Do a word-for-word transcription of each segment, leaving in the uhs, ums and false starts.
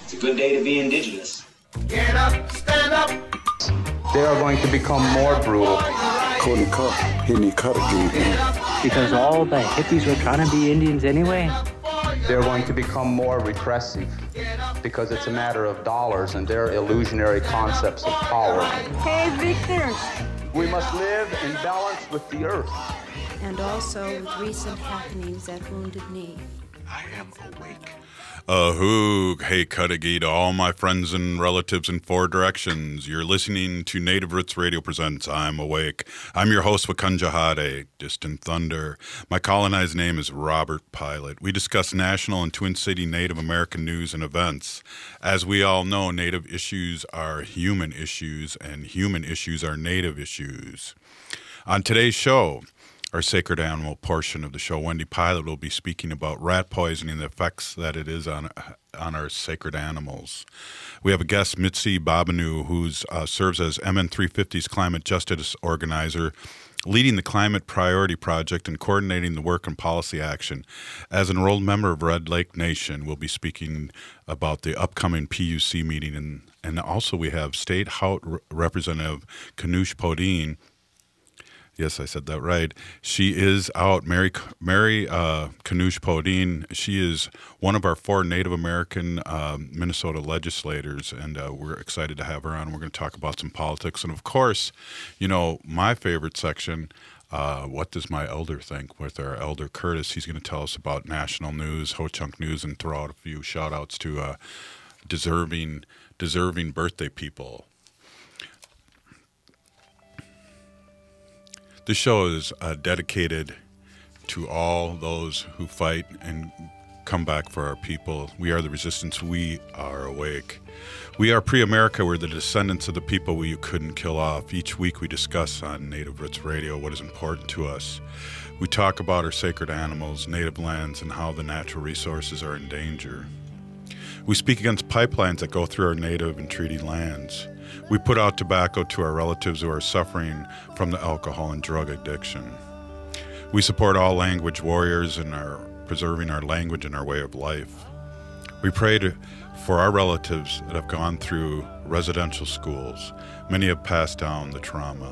It's a good day to be indigenous. Get up, stand up. They are going to become more brutal. Because all the hippies were trying to be Indians anyway. They're going to become more repressive because it's a matter of dollars and their illusionary concepts of power. Hey, Victor. We must live in balance with the earth. And also with recent happenings at Wounded Knee. I am awake. Ahoo, hey Cudahy to all my friends and relatives in four directions. You're listening to Native Roots Radio Presents I'm Awake. I'm your host, Wakanjahade, Distant Thunder. My colonized name is Robert Pilot. We discuss national and Twin City Native American news and events. As we all know, Native issues are human issues, and human issues are Native issues. On today's show, our sacred animal portion of the show, Wendy Pilot will be speaking about rat poisoning and the effects that it is on on our sacred animals. We have a guest, Mitzi Babanu, who uh, serves as M N three fifty's climate justice organizer, leading the Climate Priority Project and coordinating the work and policy action. As an enrolled member of Red Lake Nation, we'll be speaking about the upcoming P U C meeting. And, and also we have State House Representative Kanush Podine. Yes, I said that right. She is out, Mary Mary uh, Kanush Podine. She is one of our four Native American uh, Minnesota legislators, and uh, we're excited to have her on. We're going to talk about some politics. And, of course, you know, my favorite section, uh, What Does My Elder Think, with our elder Curtis. He's going to tell us about national news, Ho-Chunk news, and throw out a few shout-outs to uh, deserving, deserving birthday people. This show is uh, dedicated to all those who fight and come back for our people. We are the resistance. We are awake. We are pre-America. We're the descendants of the people we couldn't kill off. Each week we discuss on Native Roots Radio what is important to us. We talk about our sacred animals, native lands, and how the natural resources are in danger. We speak against pipelines that go through our native and treaty lands. We put out tobacco to our relatives who are suffering from the alcohol and drug addiction. We support all language warriors and are preserving our language and our way of life. We pray to, for our relatives that have gone through residential schools. Many have passed down the trauma.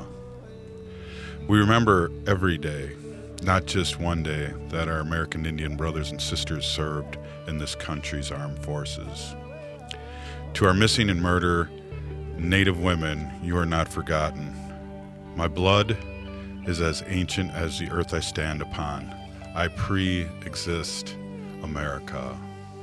We remember every day, not just one day, that our American Indian brothers and sisters served in this country's armed forces. To our missing and murder Native women, you are not forgotten. My blood is as ancient as the earth I stand upon. I pre-exist America.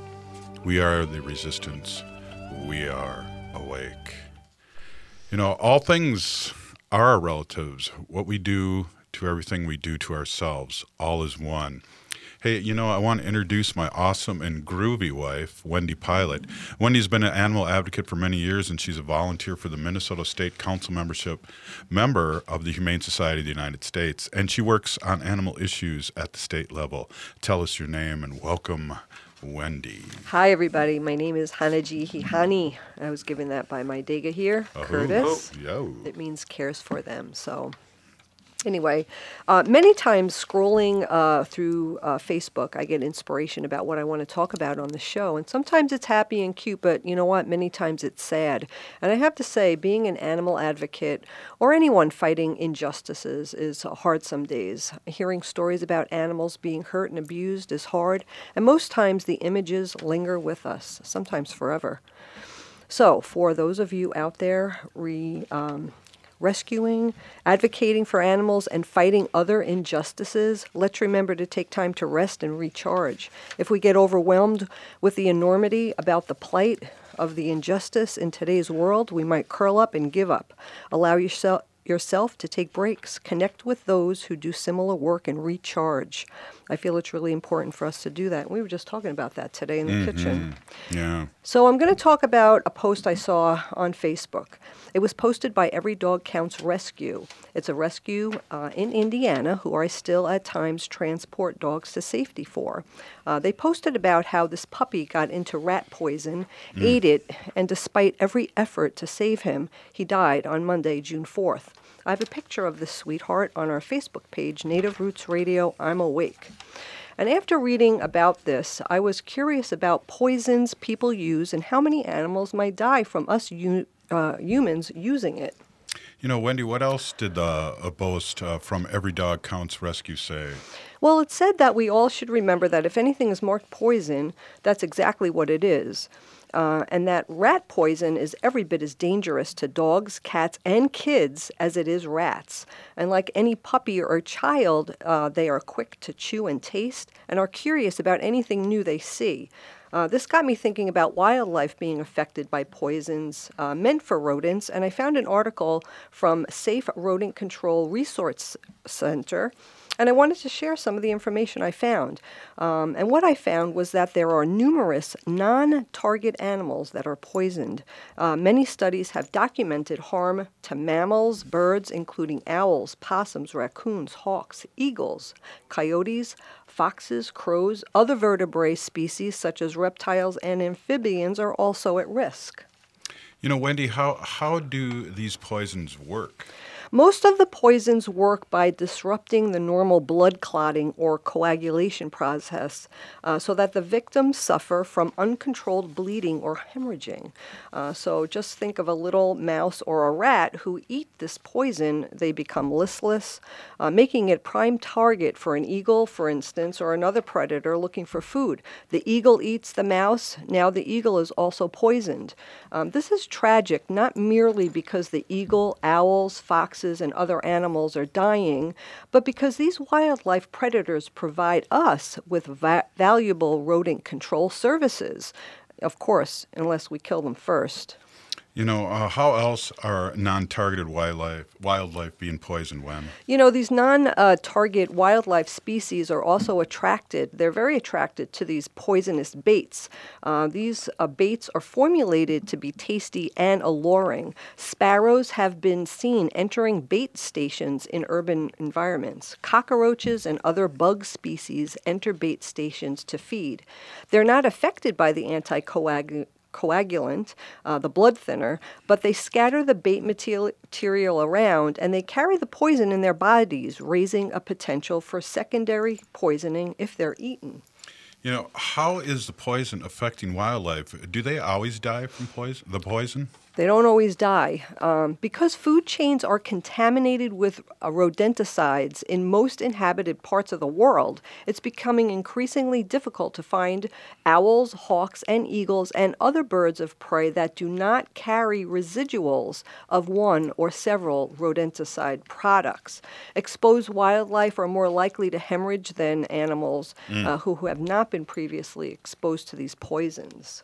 We are the resistance. We are awake. You know, all things are our relatives. What we do to everything we do to ourselves, all is one. Hey, you know, I want to introduce my awesome and groovy wife, Wendy Pilot. Wendy's been an animal advocate for many years, and she's a volunteer for the Minnesota State Council membership, member of the Humane Society of the United States, and she works on animal issues at the state level. Tell us your name and welcome, Wendy. Hi, everybody. My name is Hanaji Hihani. I was given that by my Dega here, oh, Curtis. Oh, yo. It means cares for them, so... Anyway, uh, many times scrolling uh, through uh, Facebook, I get inspiration about what I want to talk about on the show. And sometimes it's happy and cute, but you know what? Many times it's sad. And I have to say, being an animal advocate or anyone fighting injustices is hard some days. Hearing stories about animals being hurt and abused is hard. And most times the images linger with us, sometimes forever. So for those of you out there, re... Um, rescuing, advocating for animals, and fighting other injustices, let's remember to take time to rest and recharge. If we get overwhelmed with the enormity about the plight of the injustice in today's world, we might curl up and give up. Allow yourself yourself to take breaks. Connect with those who do similar work and recharge. I feel it's really important for us to do that. We were just talking about that today in the mm-hmm. kitchen. Yeah. So I'm going to talk about a post I saw on Facebook. It was posted by Every Dog Counts Rescue. It's a rescue uh, in Indiana who I still at times transport dogs to safety for. Uh, they posted about how this puppy got into rat poison, mm. ate it, and despite every effort to save him, he died on Monday, June fourth. I have a picture of this sweetheart on our Facebook page, Native Roots Radio, I'm Awake. And after reading about this, I was curious about poisons people use and how many animals might die from us u- uh, humans using it. You know, Wendy, what else did the uh, boast uh, from Every Dog Counts Rescue say? Well, it said that we all should remember that if anything is marked poison, that's exactly what it is. Uh, and that rat poison is every bit as dangerous to dogs, cats, and kids as it is rats. And like any puppy or child, uh, they are quick to chew and taste and are curious about anything new they see. Uh, this got me thinking about wildlife being affected by poisons uh, meant for rodents, and I found an article from Safe Rodent Control Resource Center, and I wanted to share some of the information I found. Um, and what I found was that there are numerous non-target animals that are poisoned. Uh, many studies have documented harm to mammals, birds, including owls, possums, raccoons, hawks, eagles, coyotes, foxes, crows. Other vertebrate species such as reptiles and amphibians are also at risk. You know, Wendy, how, how do these poisons work? Most of the poisons work by disrupting the normal blood clotting or coagulation process uh, so that the victims suffer from uncontrolled bleeding or hemorrhaging. Uh, so just think of a little mouse or a rat who eat this poison. They become listless, uh, making it prime target for an eagle, for instance, or another predator looking for food. The eagle eats the mouse. Now the eagle is also poisoned. Um, this is tragic, not merely because the eagle, owls, foxes, and other animals are dying, but because these wildlife predators provide us with va- valuable rodent control services. Of course, unless we kill them first. You know, uh, how else are non-targeted wildlife wildlife being poisoned, Wen? You know, these non-target wildlife species are also attracted. They're very attracted to these poisonous baits. Uh, these uh, baits are formulated to be tasty and alluring. Sparrows have been seen entering bait stations in urban environments. Cockroaches and other bug species enter bait stations to feed. They're not affected by the anticoagulant coagulant, uh, the blood thinner, but they scatter the bait material around and they carry the poison in their bodies, raising a potential for secondary poisoning if they're eaten. You know, how is the poison affecting wildlife? Do they always die from poison? The poison? They don't always die. Um, because food chains are contaminated with uh, rodenticides in most inhabited parts of the world, it's becoming increasingly difficult to find owls, hawks, and eagles and other birds of prey that do not carry residuals of one or several rodenticide products. Exposed wildlife are more likely to hemorrhage than animals mm. uh, who, who have not been previously exposed to these poisons.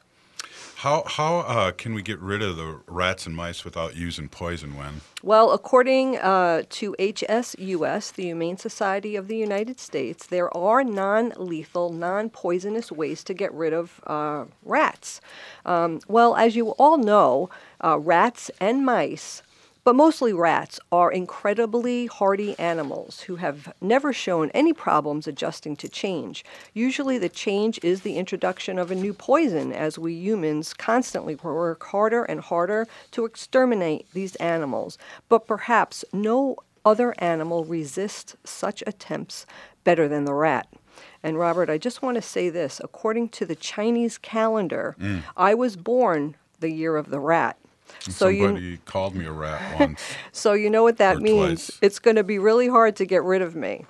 How how uh, can we get rid of the rats and mice without using poison, Wen? Well, according uh, to H S U S, the Humane Society of the United States, there are non-lethal, non-poisonous ways to get rid of uh, rats. Um, well, as you all know, uh, rats and mice, but mostly rats, are incredibly hardy animals who have never shown any problems adjusting to change. Usually the change is the introduction of a new poison as we humans constantly work harder and harder to exterminate these animals. But perhaps no other animal resists such attempts better than the rat. And Robert, I just want to say this. According to the Chinese calendar, mm. I was born the year of the rat. So Somebody you, called me a rat once. So you know what that means. Twice. It's going to be really hard to get rid of me.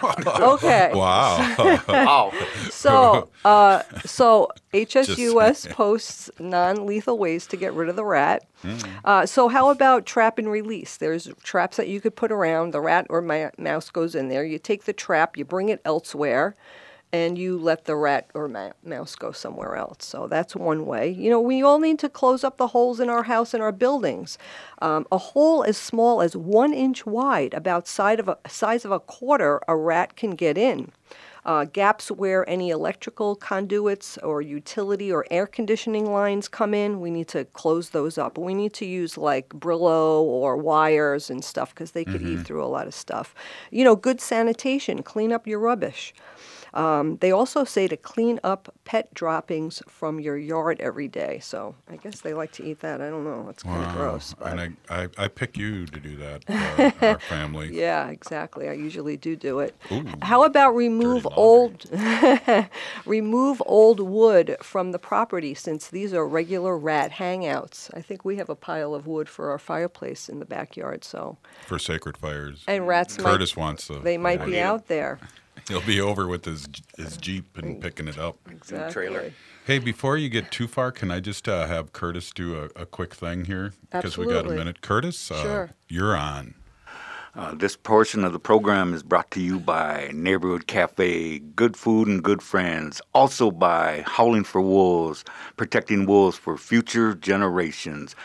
Okay. Wow. Wow. So, uh, so H S U S posts non-lethal ways to get rid of the rat. Mm. Uh, so how about trap and release? There's traps that you could put around. The rat or ma- mouse goes in there. You take the trap, you bring it elsewhere, and you let the rat or ma- mouse go somewhere else. So that's one way. You know, we all need to close up the holes in our house and our buildings. Um, a hole as small as one inch wide, about size of a, size of a quarter, a rat can get in. Uh, gaps where any electrical conduits or utility or air conditioning lines come in, we need to close those up. We need to use like Brillo or wires and stuff because they could mm-hmm. eat through a lot of stuff. You know, good sanitation, clean up your rubbish. Um, they also say to clean up pet droppings from your yard every day. So I guess they like to eat that. I don't know. It's kind of Wow. gross. And but- I, I, I pick you to do that, uh, our family. Yeah, exactly. I usually do do it. Ooh, How about remove dirty old remove old wood from the property, since these are regular rat hangouts? I think we have a pile of wood for our fireplace in the backyard, so For sacred fires. and rats Curtis might wants to. they might be out there. He'll be over with his his Jeep and picking it up. Exactly. trailer. Hey, before you get too far, can I just uh, have Curtis do a, a quick thing here? Because we got a Absolutely. minute. Curtis, uh, Sure. you're on. Uh, this portion of the program is brought to you by Neighborhood Cafe, good food and good friends. Also by Howling for Wolves, protecting wolves for future generations.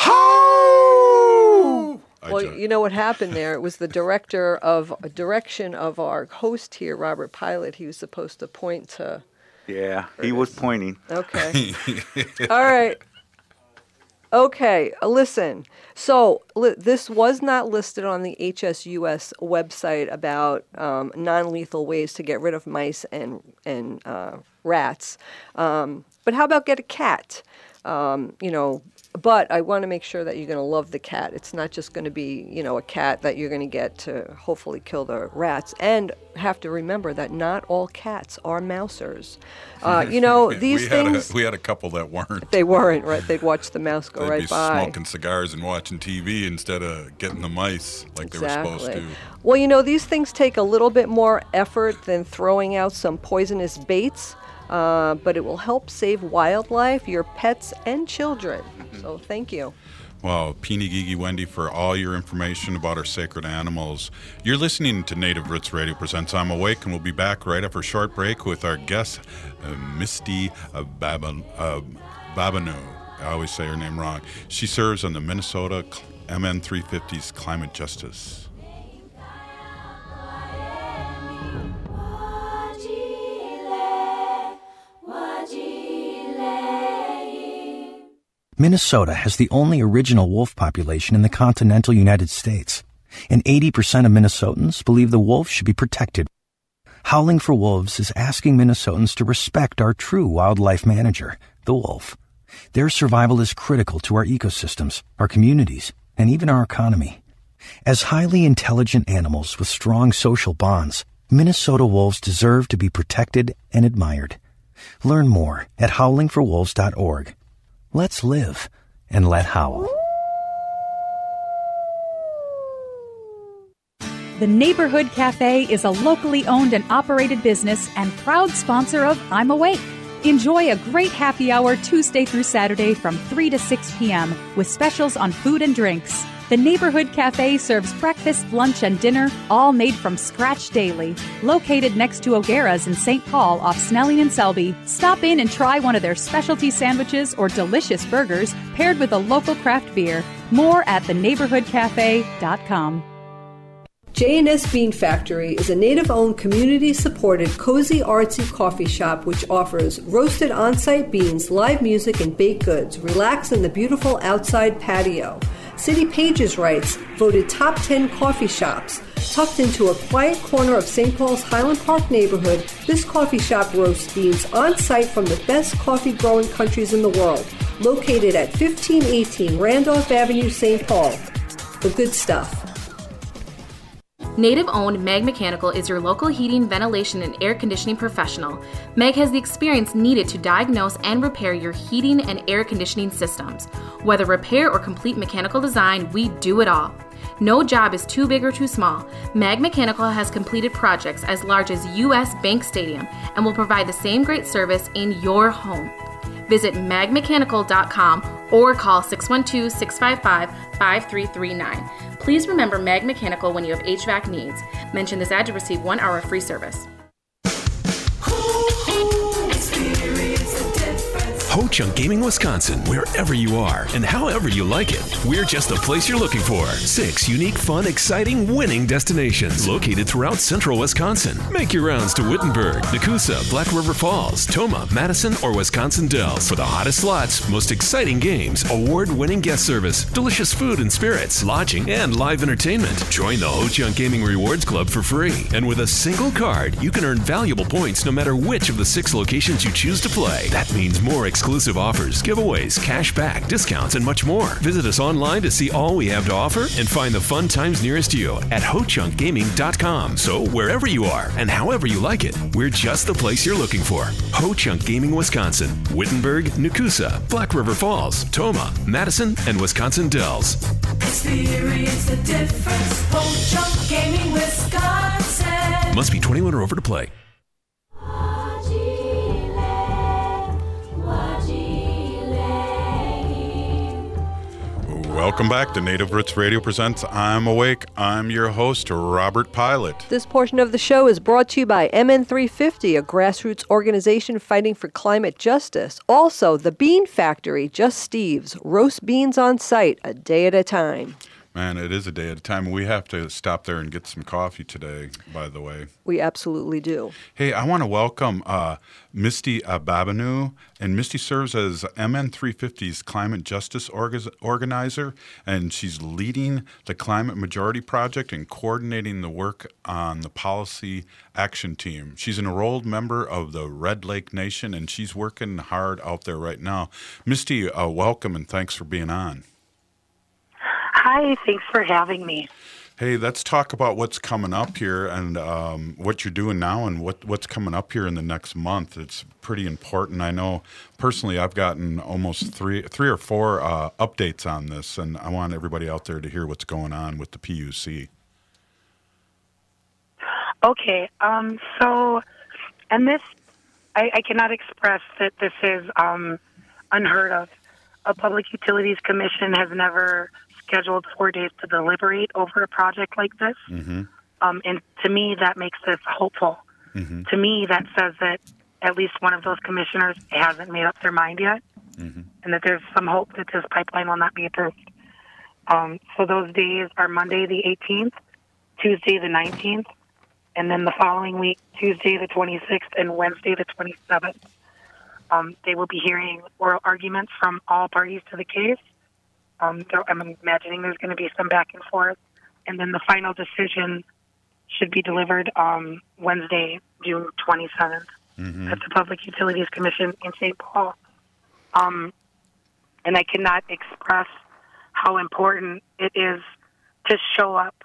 Howl! I Well, ju- you know what happened there? It was the director of direction of our host here, Robert Pilot. He was supposed to point to. Yeah, he was pointing. Okay. All right. Okay, uh, listen. So li- this was not listed on the H S U S website about um, non-lethal ways to get rid of mice and and uh, rats. Um, but how about get a cat? Um, you know, but I want to make sure that you're going to love the cat. It's not just going to be, you know, a cat that you're going to get to hopefully kill the rats. And have to remember that not all cats are mousers. Uh, you know, these we things. Had a, we had a couple that weren't. They weren't, right? They'd watch the mouse go They'd right be by. smoking cigars and watching T V instead of getting the mice like they were supposed to. Well, you know, these things take a little bit more effort than throwing out some poisonous baits, uh, but it will help save wildlife, your pets, and children. So thank you. Wow, Peony Gigi Wendy for all your information about our sacred animals. You're listening to Native Roots Radio Presents I'm Awake, and we'll be back right after a short break with our guest, uh, Misty uh, Baban, uh, Babanu. I always say her name wrong. She serves on the Minnesota M N three fifty's Climate Justice. Minnesota has the only original wolf population in the continental United States, and eighty percent of Minnesotans believe the wolf should be protected. Howling for Wolves is asking Minnesotans to respect our true wildlife manager, the wolf. Their survival is critical to our ecosystems, our communities, and even our economy. As highly intelligent animals with strong social bonds, Minnesota wolves deserve to be protected and admired. Learn more at howling for wolves dot org. Let's live and let howl. The Neighborhood Cafe is a locally owned and operated business and proud sponsor of I'm Awake. Enjoy a great happy hour Tuesday through Saturday from three to six p.m. with specials on food and drinks. The Neighborhood Cafe serves breakfast, lunch, and dinner, all made from scratch daily. Located next to O'Gara's in Saint Paul off Snelling and Selby, stop in and try one of their specialty sandwiches or delicious burgers paired with a local craft beer. More at the neighborhood cafe dot com. J and S Bean Factory is a native-owned, community-supported, cozy, artsy coffee shop which offers roasted on-site beans, live music, and baked goods. Relax in the beautiful outside patio. City Pages writes, voted top ten coffee shops. Tucked into a quiet corner of Saint Paul's Highland Park neighborhood, this coffee shop roasts beans on-site from the best coffee-growing countries in the world. Located at fifteen eighteen Randolph Avenue, Saint Paul. The good stuff. Native-owned Meg Mechanical is your local heating, ventilation, and air conditioning professional. Meg has the experience needed to diagnose and repair your heating and air conditioning systems. Whether repair or complete mechanical design, we do it all. No job is too big or too small. Meg Mechanical has completed projects as large as U S Bank Stadium and will provide the same great service in your home. Visit mag mechanical dot com or call six one two, six five five, five three three nine. Please remember Mag Mechanical when you have H V A C needs. Mention this ad to receive one hour of free service. Ho Chunk Gaming Wisconsin, wherever you are and however you like it. We're just the place you're looking for. Six unique, fun, exciting, winning destinations located throughout central Wisconsin. Make your rounds to Wittenberg, Nakusa, Black River Falls, Toma, Madison, or Wisconsin Dells for the hottest slots, most exciting games, award-winning guest service, delicious food and spirits, lodging, and live entertainment. Join the Ho Chunk Gaming Rewards Club for free. And with a single card, you can earn valuable points no matter which of the six locations you choose to play. That means more exclusive offers, giveaways, cash back, discounts, and much more. Visit us online to see all we have to offer and find the fun times nearest you at ho chunk gaming dot com. So wherever you are and however you like it, we're just the place you're looking for. Ho Chunk Gaming Wisconsin, Wittenberg, Nakusa, Black River Falls, Toma, Madison, and Wisconsin Dells. Experience the difference. Ho Chunk Gaming Wisconsin. Must be twenty-one or over to play. Welcome back to Native Roots Radio presents I'm Awake. I'm your host, Robert Pilot. This portion of the show is brought to you by M N three fifty, a grassroots organization fighting for climate justice. Also, The Bean Factory, Just Steve's, roast beans on site, a day at a time. Man, it is a day at a time. We have to stop there and get some coffee today, by the way. We absolutely do. Hey, I want to welcome uh, Misty Babanu, and Misty serves as M N three fifty's Climate Justice org- Organizer, and she's leading the Climate Majority Project and coordinating the work on the Policy Action Team. She's an enrolled member of the Red Lake Nation, and she's working hard out there right now. Misty, uh, welcome, and thanks for being on. Hi, thanks for having me. Hey, let's talk about what's coming up here and um, what you're doing now and what, what's coming up here in the next month. It's pretty important. I know personally I've gotten almost three three or four uh, updates on this, and I want everybody out there to hear what's going on with the P U C. Okay, um, so, and this, I, I cannot express that this is um, unheard of. A Public Utilities Commission has never scheduled four days to deliberate over a project like this. Mm-hmm. Um, and to me, that makes this hopeful. Mm-hmm. To me, that says that at least one of those commissioners hasn't made up their mind yet, mm-hmm. and that there's some hope that this pipeline will not be approved. Um, so those days are Monday the eighteenth, Tuesday the nineteenth, and then the following week, Tuesday the twenty-sixth and Wednesday the twenty-seventh. Um, they will be hearing oral arguments from all parties to the case. Um, there, I'm imagining there's going to be some back and forth. And then the final decision should be delivered um, Wednesday, June twenty-seventh, mm-hmm. at the Public Utilities Commission in Saint Paul. Um, and I cannot express how important it is to show up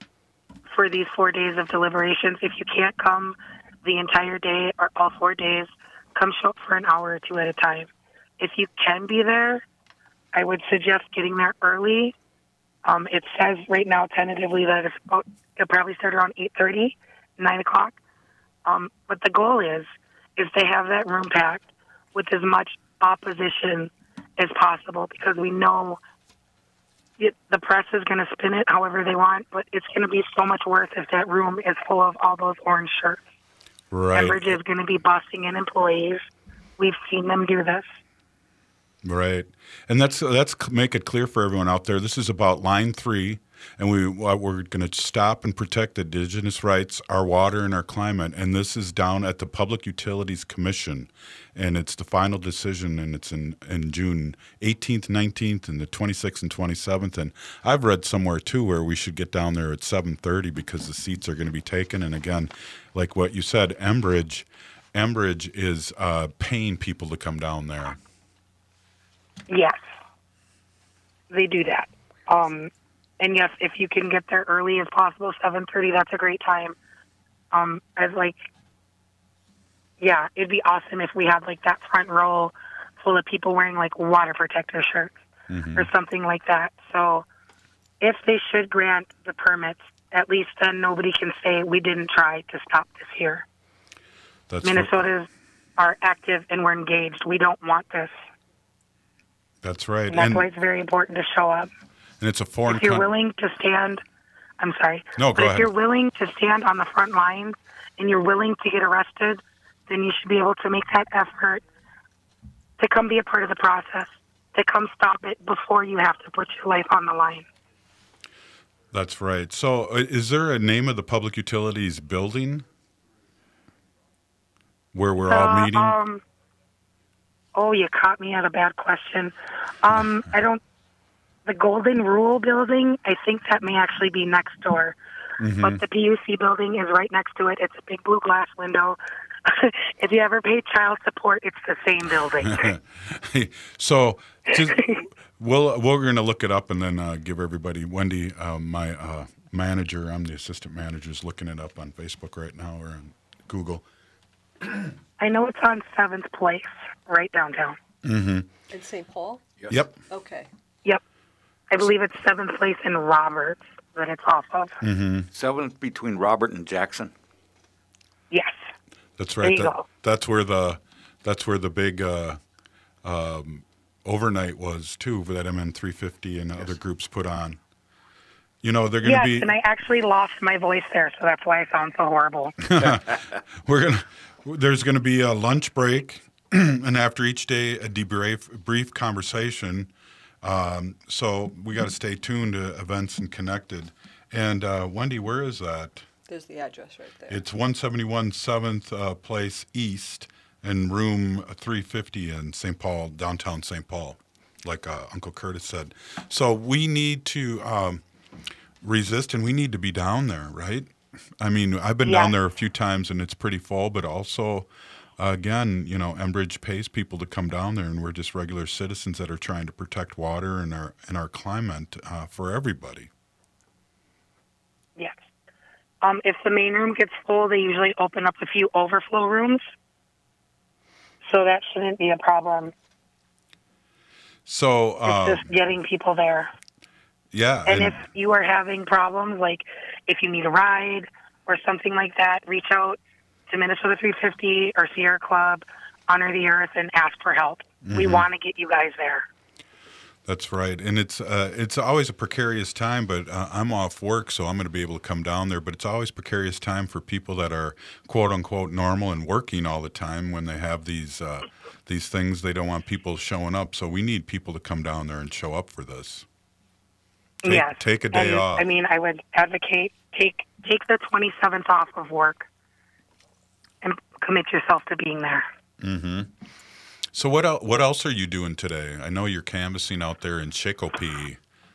for these four days of deliberations. If you can't come the entire day or all four days, come show up for an hour or two at a time. If you can be there, I would suggest getting there early. Um, it says right now tentatively that it's about, it'll probably start around eight thirty, nine o'clock. Um, but the goal is, is to have that room packed with as much opposition as possible, because we know it, the press is going to spin it however they want, but it's going to be so much worse if that room is full of all those orange shirts. Right. Enbridge is going to be busting in employees. We've seen them do this. Right, and that's that's make it clear for everyone out there. This is about Line Three, and we we're going to stop and protect Indigenous rights, our water, and our climate. And this is down at the Public Utilities Commission, and it's the final decision, and it's in in June eighteenth, nineteenth, and the twenty-sixth and twenty-seventh. And I've read somewhere too where we should get down there at seven thirty because the seats are going to be taken. And again, like what you said, Enbridge, Enbridge is uh, paying people to come down there. Yes, they do that. Um, and yes, if you can get there early as possible, seven thirty, that's a great time. Um, as like, yeah, it'd be awesome if we had like that front row full of people wearing like water protector shirts mm-hmm. or something like that. So if they should grant the permits, at least then nobody can say we didn't try to stop this here. That's Minnesotans what... are active and we're engaged. We don't want this. That's right. And that's and, why it's very important to show up. And it's a foreign If you're con- willing to stand, I'm sorry. No, go but ahead. If you're willing to stand on the front lines and you're willing to get arrested, then you should be able to make that effort to come be a part of the process, to come stop it before you have to put your life on the line. That's right. So uh, is there a name of the Public Utilities building where we're all Uh, meeting? Um, oh, you caught me at a bad question. Um, I don't, the Golden Rule building, I think that may actually be next door. Mhm. But the P U C building is right next to it. It's a big blue glass window. If you ever pay child support, it's the same building. So just, we'll, we're going to look it up and then uh, give everybody, Wendy, uh, my uh, manager, I'm the assistant manager, is looking it up on Facebook right now or on Google. I know it's on seventh Place, right downtown. Mm-hmm. In Saint Paul? Yep. Okay. Yep. I believe it's seventh Place in Roberts that it's off of. Mm-hmm. Seventh between Robert and Jackson. Yes. That's There right. you That- go. That's where the that's where the big uh, um, overnight was too, that M N three fifty and other groups put on. You know, they're going to Yes, be. and I actually lost my voice there, so that's why I sound so horrible. We're gonna. There's going to be a lunch break, and after each day, a debrief, brief conversation. Um, so we got to stay tuned to events and connected. And uh, Wendy, where is that? There's the address right there. It's one seventy-one seventh uh, Place East in room three fifty in Saint Paul, downtown Saint Paul, like uh, Uncle Curtis said. So we need to um, resist, and we need to be down there, right? I mean, I've been Yeah. down there a few times, and it's pretty full, but also, uh, again, you know, Enbridge pays people to come down there, and we're just regular citizens that are trying to protect water and our, and our climate uh, for everybody. Yes. Um, if the main room gets full, they usually open up a few overflow rooms. So that shouldn't be a problem. So, It's uh, just getting people there. yeah. And if you are having problems, like if you need a ride or something like that, reach out to Minnesota three fifty or Sierra Club, Honor the Earth, and ask for help. We Mhm. want to get you guys there. That's right, and it's uh, it's always a precarious time. But uh, I'm off work, so I'm going to be able to come down there. But it's always precarious time for people that are quote unquote normal and working all the time when they have these uh, these things. They don't want people showing up, so we need people to come down there and show up for this. Take, yes. take a day and, off. I mean, I would advocate take take the twenty-seventh off of work and commit yourself to being there. Mm-hmm. So what el- what else are you doing today? I know you're canvassing out there in Shakopee.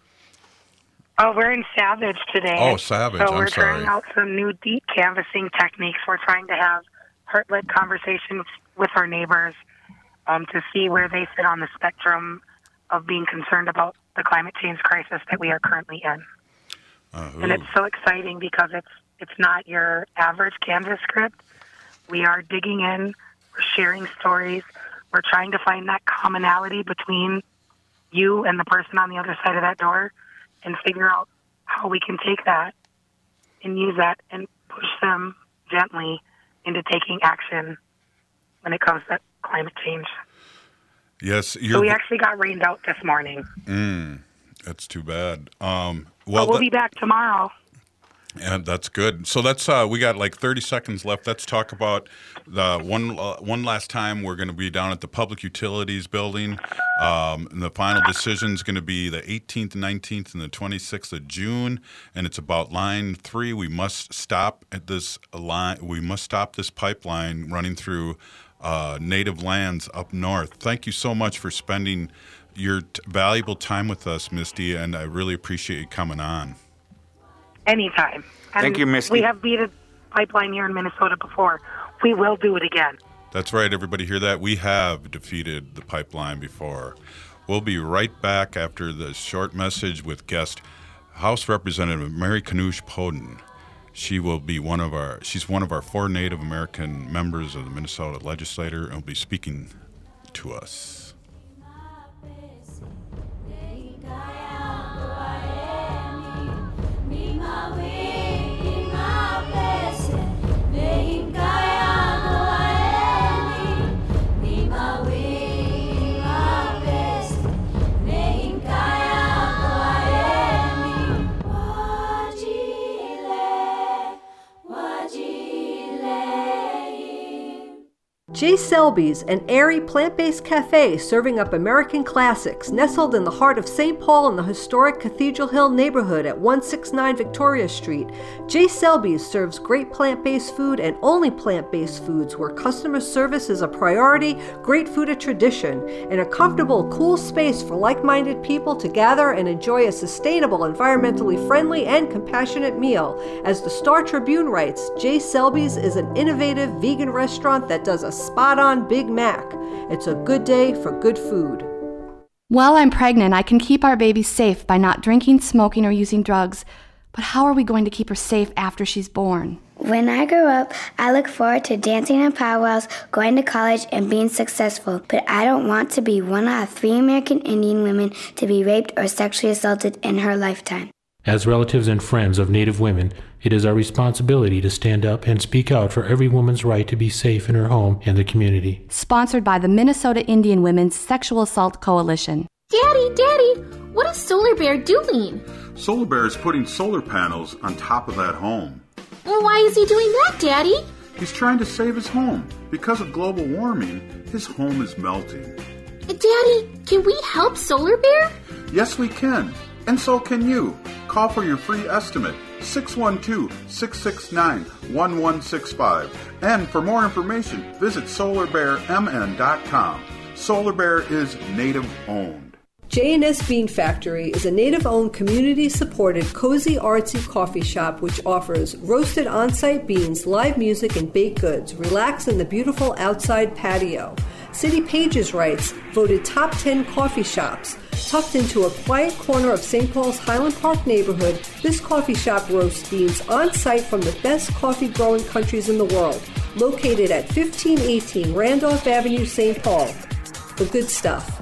Oh, we're in Savage today. Oh, Savage, So I'm we're sorry. trying out some new deep canvassing techniques. We're trying to have heart-led conversations with our neighbors um, to see where they sit on the spectrum of being concerned about the climate change crisis that we are currently in. Uh, And it's so exciting because it's it's not your average canvas script. We are digging in, we're sharing stories, we're trying to find that commonality between you and the person on the other side of that door and figure out how we can take that and use that and push them gently into taking action when it comes to climate change. yes, you're. So we actually got rained out this morning. Mm, that's too bad. Um, Well, well, we'll that- be back tomorrow. Yeah, that's good. So that's uh, we got like thirty seconds left. Let's talk about the one uh, one last time. We're going to be down at the Public Utilities Building. Um, and the final decision is going to be the eighteenth, nineteenth, and the twenty-sixth of June. And it's about line three. We must stop at this line. We must stop this pipeline running through uh, native lands up north. Thank you so much for spending your t- valuable time with us, Misty, and I really appreciate you coming on. Anytime. And Thank you, Misty. We have beat a pipeline here in Minnesota before. We will do it again. That's right, everybody hear that? We have defeated the pipeline before. We'll be right back after the short message with guest House Representative Mary Knoosh Poden. She will be one of our, she's one of our four Native American members of the Minnesota legislature and will be speaking to us. J. Selby's, an airy plant-based cafe serving up American classics, nestled in the heart of Saint Paul in the historic Cathedral Hill neighborhood at one sixty-nine Victoria Street. J. Selby's serves great plant-based food and only plant-based foods where customer service is a priority, great food a tradition, and a comfortable, cool space for like-minded people to gather and enjoy a sustainable, environmentally friendly, and compassionate meal. As the Star Tribune writes, J. Selby's is an innovative vegan restaurant that does a spot-on Big Mac. It's a good day for good food. While I'm pregnant, I can keep our baby safe by not drinking, smoking, or using drugs. But how are we going to keep her safe after she's born? When I grow up, I look forward to dancing in powwows, going to college, and being successful. But I don't want to be one out of three American Indian women to be raped or sexually assaulted in her lifetime. As relatives and friends of Native women, it is our responsibility to stand up and speak out for every woman's right to be safe in her home and the community. Sponsored by the Minnesota Indian Women's Sexual Assault Coalition. Daddy, Daddy, what is Solar Bear doing? Solar Bear is putting solar panels on top of that home. Well, why is he doing that, Daddy? He's trying to save his home. Because of global warming, his home is melting. Daddy, can we help Solar Bear? Yes, we can. And so can you. Call for your free estimate, six one two, six six nine, one one six five. And for more information, visit solar bear m n dot com. Solar Bear is Native-owned. J and S Bean Factory is a Native-owned, community-supported, cozy, artsy coffee shop which offers roasted on-site beans, live music, and baked goods. Relax in the beautiful outside patio. City Pages writes, voted top ten coffee shops. Tucked into a quiet corner of Saint Paul's Highland Park neighborhood, this coffee shop roasts beans on-site from the best coffee-growing countries in the world. Located at fifteen eighteen Randolph Avenue, Saint Paul. The good stuff.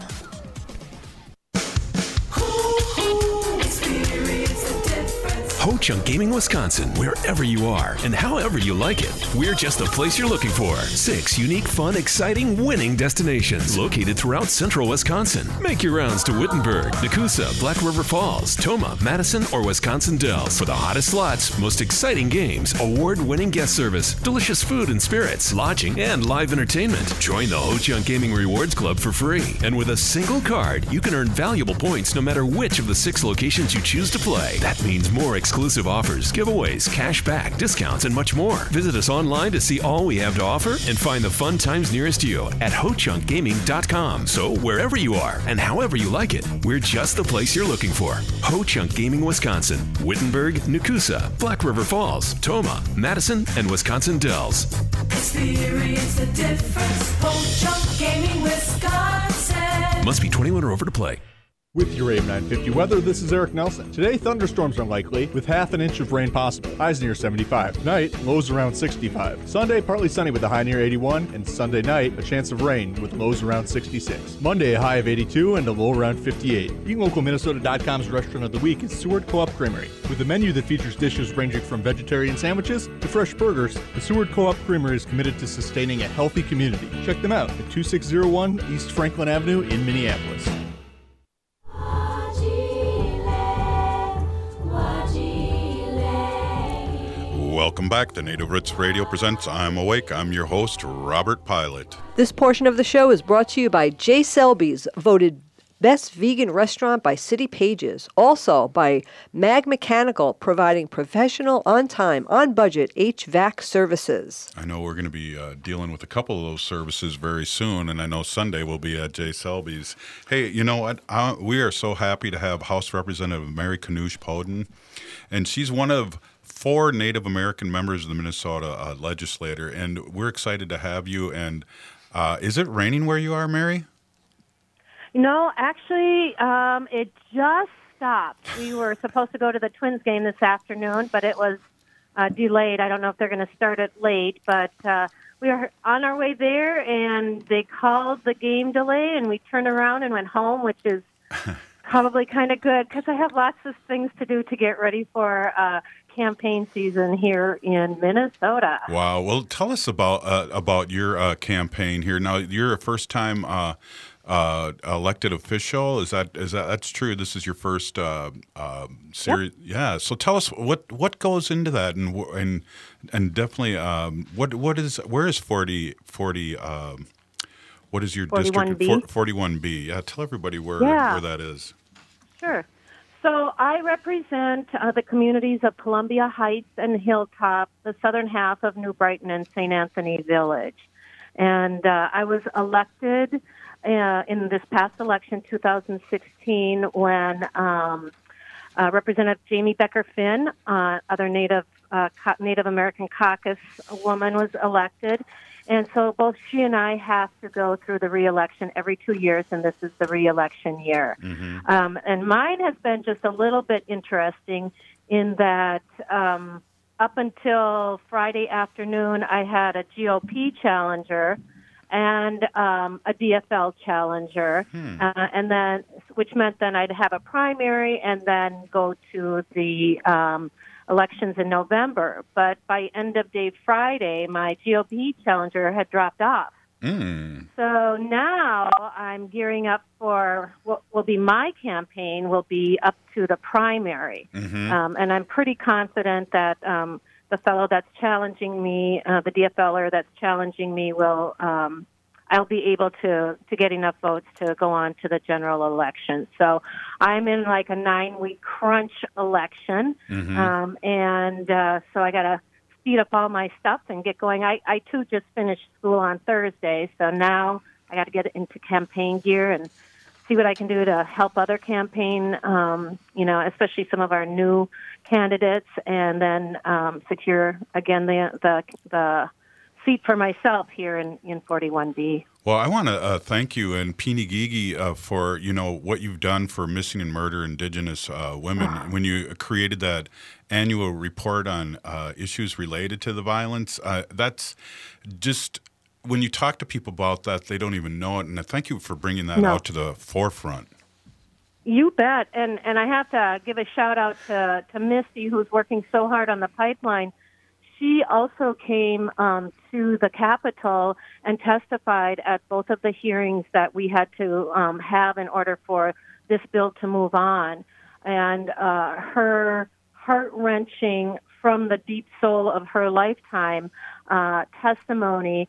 Ho Chunk Gaming Wisconsin, wherever you are and however you like it. We're just the place you're looking for. Six unique, fun, exciting, winning destinations located throughout central Wisconsin. Make your rounds to Wittenberg, Nakusa, Black River Falls, Toma, Madison, or Wisconsin Dells for the hottest slots, most exciting games, award-winning guest service, delicious food and spirits, lodging, and live entertainment. Join the Ho Chunk Gaming Rewards Club for free. And with a single card, you can earn valuable points no matter which of the six locations you choose to play. That means more exclusive offers, giveaways, cash back, discounts, and much more. Visit us online to see all we have to offer and find the fun times nearest you at ho chunk gaming dot com. So wherever you are and however you like it, we're just the place you're looking for. Ho Chunk Gaming Wisconsin, Wittenberg, Nakusa, Black River Falls, Toma, Madison, and Wisconsin Dells. Experience the difference. Ho Chunk Gaming Wisconsin. Must be twenty-one or over to play. With your A M nine fifty weather, this is Eric Nelson. Today, thunderstorms are likely, with half an inch of rain possible. Highs near seventy-five. Tonight, lows around sixty-five. Sunday, partly sunny with a high near eighty-one. And Sunday night, a chance of rain with lows around sixty-six. Monday, a high of eighty-two and a low around fifty-eight. Eating Local Minnesota dot com's restaurant of the week is Seward Co-op Creamery. With a menu that features dishes ranging from vegetarian sandwiches to fresh burgers, the Seward Co-op Creamery is committed to sustaining a healthy community. Check them out at two six zero one East Franklin Avenue in Minneapolis. Welcome back to Native Roots Radio presents I'm Awake. I'm your host, Robert Pilot. This portion of the show is brought to you by J. Selby's, voted Best Vegan Restaurant by City Pages. Also by Mag Mechanical, providing professional, on-time, on-budget H V A C services. I know we're going to be uh, dealing with a couple of those services very soon, and I know Sunday we'll be at J. Selby's. Hey, you know what? Uh, we are so happy to have House Representative Mary Kanush Poden, and she's one of four Native American members of the Minnesota uh, legislature, and we're excited to have you. And uh, is it raining where you are, Mary? No, actually, um, it just stopped. We were supposed to go to the Twins game this afternoon, but it was uh, delayed. I don't know if they're going to start it late, but uh, we are on our way there, and they called the game delay, and we turned around and went home, which is probably kind of good because I have lots of things to do to get ready for uh, campaign season here in Minnesota. Wow. Well, tell us about uh, about your uh, campaign here. Now, you're a first-time uh, uh, elected official. Is that is that that's true? This is your first uh, uh, series. Yep. Yeah. So tell us what, what goes into that, and and and definitely um, what what is where is forty forty. Um, what is your forty-one B. district? forty-one B. Yeah. Tell everybody where yeah. where that is. Sure. So I represent uh, the communities of Columbia Heights and Hilltop, the southern half of New Brighton and Saint Anthony Village. And uh, I was elected uh, in this past election, two thousand sixteen, when um, uh, Representative Jamie Becker-Finn, uh, other Native uh, Native American caucus woman, was elected. And so both she and I have to go through the re-election every two years, and this is the re-election year. Mm-hmm. Um, and mine has been just a little bit interesting in that um, up until Friday afternoon, I had a G O P challenger and um, a D F L challenger, hmm. uh, and then which meant then I'd have a primary and then go to the um, elections in November. But by end of day Friday, my G O P challenger had dropped off. Mm. So now I'm gearing up for what will be my campaign will be up to the primary. Mm-hmm. Um, and I'm pretty confident that um, the fellow that's challenging me, uh, the D F L er that's challenging me, will um, I'll be able to, to get enough votes to go on to the general election. So I'm in like a nine-week crunch election, mm-hmm. um, and uh, so I got to speed up all my stuff and get going. I, I, too, just finished school on Thursday, so now I got to get into campaign gear and see what I can do to help other campaign, um, you know, especially some of our new candidates, and then um, secure, again, the the the seat for myself here in, in forty-one B. Well, I want to uh, thank you and Peeny Gigi uh, for, you know, what you've done for missing and murdered Indigenous uh, women. When you created that annual report on uh, issues related to the violence, uh, that's just, when you talk to people about that, they don't even know it. And I thank you for bringing that no. out to the forefront. You bet. And and I have to give a shout out to, to Misty, who's working so hard on the pipeline. She also came um, to the Capitol and testified at both of the hearings that we had to um, have in order for this bill to move on. And uh, her heart-wrenching, from the deep soul of her lifetime uh, testimony,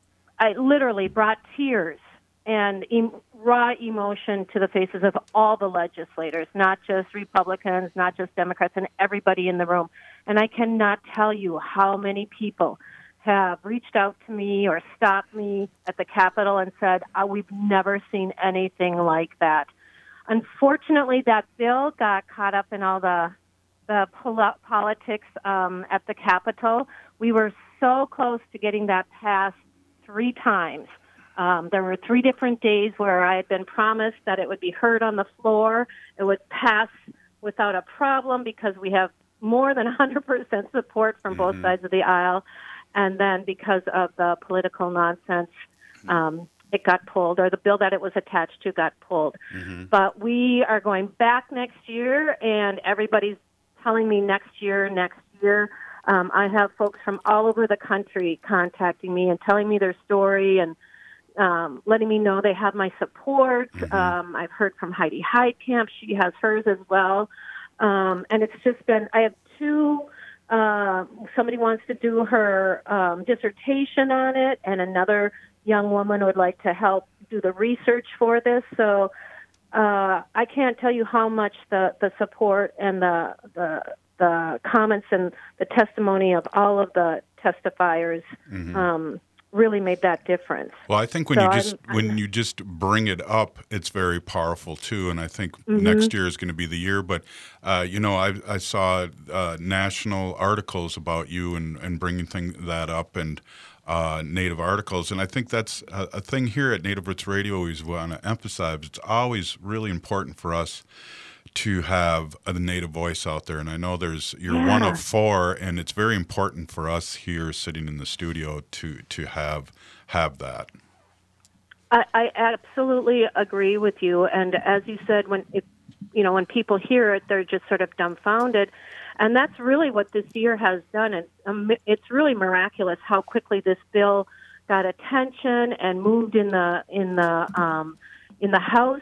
I literally brought tears and em- raw emotion to the faces of all the legislators, not just Republicans, not just Democrats, and everybody in the room. And I cannot tell you how many people have reached out to me or stopped me at the Capitol and said, oh, we've never seen anything like that. Unfortunately, that bill got caught up in all the the pol- politics um, at the Capitol. We were so close to getting that passed three times. Um, there were three different days where I had been promised that it would be heard on the floor, it would pass without a problem because we have more than one hundred percent support from both mm-hmm. sides of the aisle, and then because of the political nonsense, um, it got pulled, or the bill that it was attached to got pulled. Mm-hmm. But we are going back next year, and everybody's telling me next year, next year. Um, I have folks from all over the country contacting me and telling me their story and um, letting me know they have my support. Mm-hmm. Um, I've heard from Heidi Heitkamp. She has hers as well. Um, and it's just been, I have two, uh, somebody wants to do her um, dissertation on it, and another young woman would like to help do the research for this. So uh, I can't tell you how much the, the support and the, the the comments and the testimony of all of the testifiers mm-hmm. um, really made that difference. Well, I think when so you just I'm, when I'm, you just bring it up, it's very powerful too. And I think mm-hmm. next year is going to be the year. But uh, you know, I I saw uh, national articles about you and and bringing thing that up and. Uh, Native articles, and I think that's a, a thing here at Native Roots Radio we want to emphasize. It's always really important for us to have a Native voice out there, and I know there's you're yeah. one of four, and it's very important for us here sitting in the studio to to have have that. I, I absolutely agree with you, and as you said, when it, you know when people hear it, they're just sort of dumbfounded. And that's really what this year has done. And um, it's really miraculous how quickly this bill got attention and moved in the in the um, in the House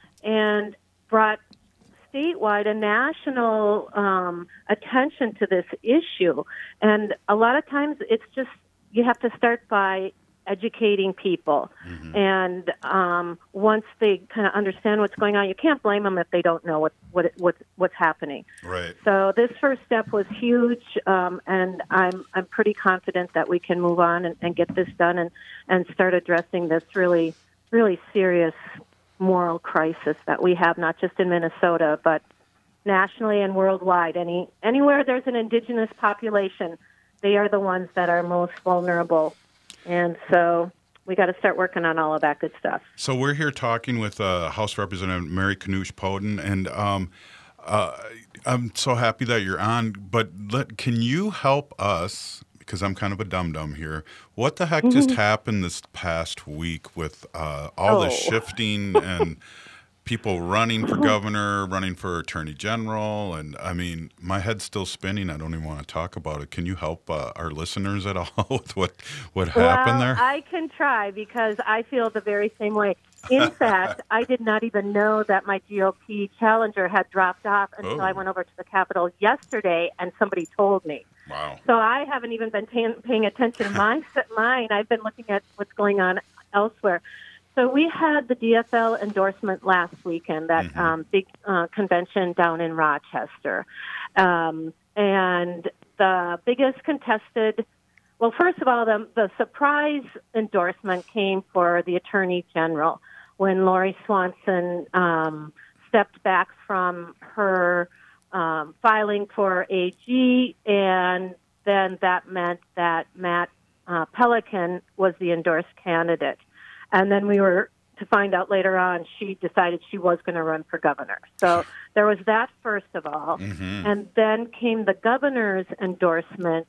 and brought statewide and national um, attention to this issue. And a lot of times it's just, you have to start by educating people. Mm-hmm. And um, once they kind of understand what's going on, you can't blame them if they don't know what, what, what what's happening. Right. So this first step was huge, um, and I'm I'm pretty confident that we can move on and, and get this done and, and start addressing this really, really serious moral crisis that we have, not just in Minnesota, but nationally and worldwide. Any anywhere there's an indigenous population, they are the ones that are most vulnerable. And so we got to start working on all of that good stuff. So we're here talking with uh, House Representative Mary Knusch-Poden, and um, uh, I'm so happy that you're on. But let, can you help us, because I'm kind of a dum-dum here, what the heck just happened this past week with uh, all Oh. the shifting and people running for governor, running for attorney general, and I mean, my head's still spinning. I don't even want to talk about it. Can you help uh, our listeners at all with what, what happened well, there? I can try because I feel the very same way. In fact, I did not even know that my G O P challenger had dropped off until Oh. I went over to the Capitol yesterday and somebody told me. Wow. So I haven't even been paying, paying attention to my, mine. I've been looking at what's going on elsewhere. So we had the D F L endorsement last weekend, that mm-hmm. um, big uh, convention down in Rochester. Um, and the biggest contested, well, first of all, the, the surprise endorsement came for the Attorney General when Lori Swanson um, stepped back from her um, filing for A G, and then that meant that Matt uh, Pelican was the endorsed candidate. And then we were to find out later on she decided she was going to run for governor. So there was that first of all. Mm-hmm. And then came the governor's endorsement,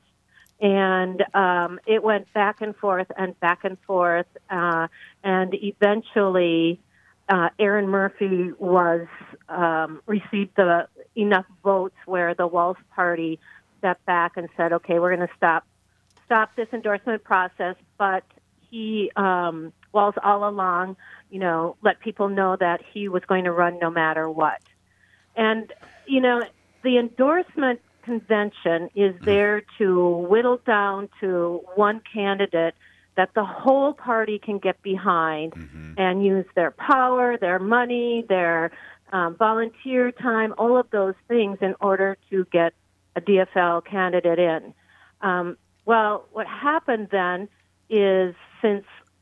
and um, it went back and forth and back and forth. Uh, and eventually uh, Aaron Murphy was um, received the enough votes where the Walz Party stepped back and said, okay, we're going to stop stop this endorsement process, but he um, Walz all along, you know, let people know that he was going to run no matter what. And, you know, the endorsement convention is there to whittle down to one candidate that the whole party can get behind mm-hmm. and use their power, their money, their um, volunteer time, all of those things in order to get a D F L candidate in. Um, well, what happened then is since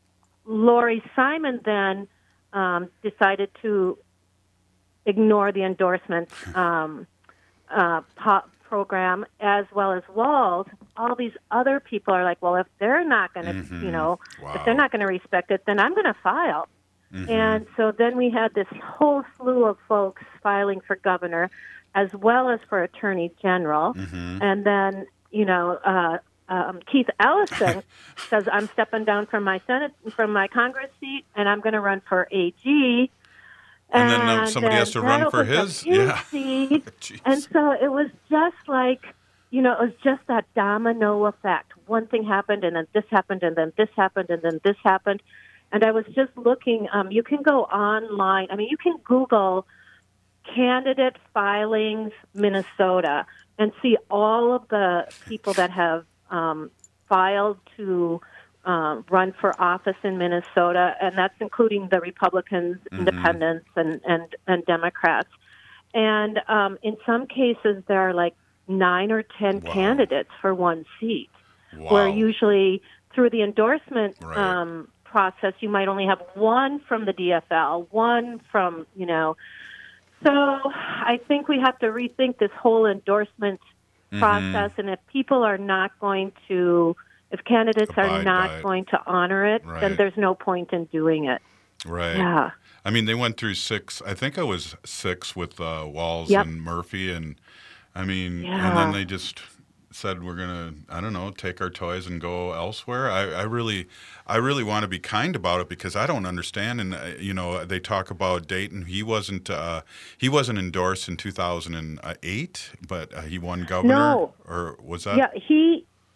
Lori Simon then um, decided to ignore the endorsement um, uh, po- program as well as Walz, all these other people are like, well, if they're not going to, mm-hmm. you know, wow. if they're not going to respect it, then I'm going to file. Mm-hmm. And so then we had this whole slew of folks filing for governor as well as for attorney general. Mm-hmm. And then, you know, uh, Um, Keith Ellison says, I'm stepping down from my Senate, from my Congress seat, and I'm going to run for A G. And, and then uh, somebody has to run for his? Yeah. And so it was just like, you know, it was just that domino effect. One thing happened, and then this happened, and then this happened, and then this happened. And I was just looking, um, you can go online. I mean, you can Google candidate filings Minnesota and see all of the people that have Um, filed to uh, run for office in Minnesota, and that's including the Republicans, mm-hmm. Independents, and, and, and Democrats. And um, in some cases, there are like nine or ten wow. candidates for one seat, wow. where usually through the endorsement right. um, process, you might only have one from the D F L, one from, you know. So I think we have to rethink this whole endorsement process, mm-hmm. and if people are not going to, if candidates Abide are not going to honor it, right. then there's no point in doing it. Right. Yeah. I mean, they went through six, I think it was six with uh, Walz yep. and Murphy, and I mean, yeah. and then they just said, we're going to, I don't know, take our toys and go elsewhere. I, I really, I really want to be kind about it because I don't understand. And, uh, you know, they talk about Dayton. He wasn't, uh, he wasn't endorsed in two thousand eight, but uh, he won governor. No. Or was that? Yeah, he,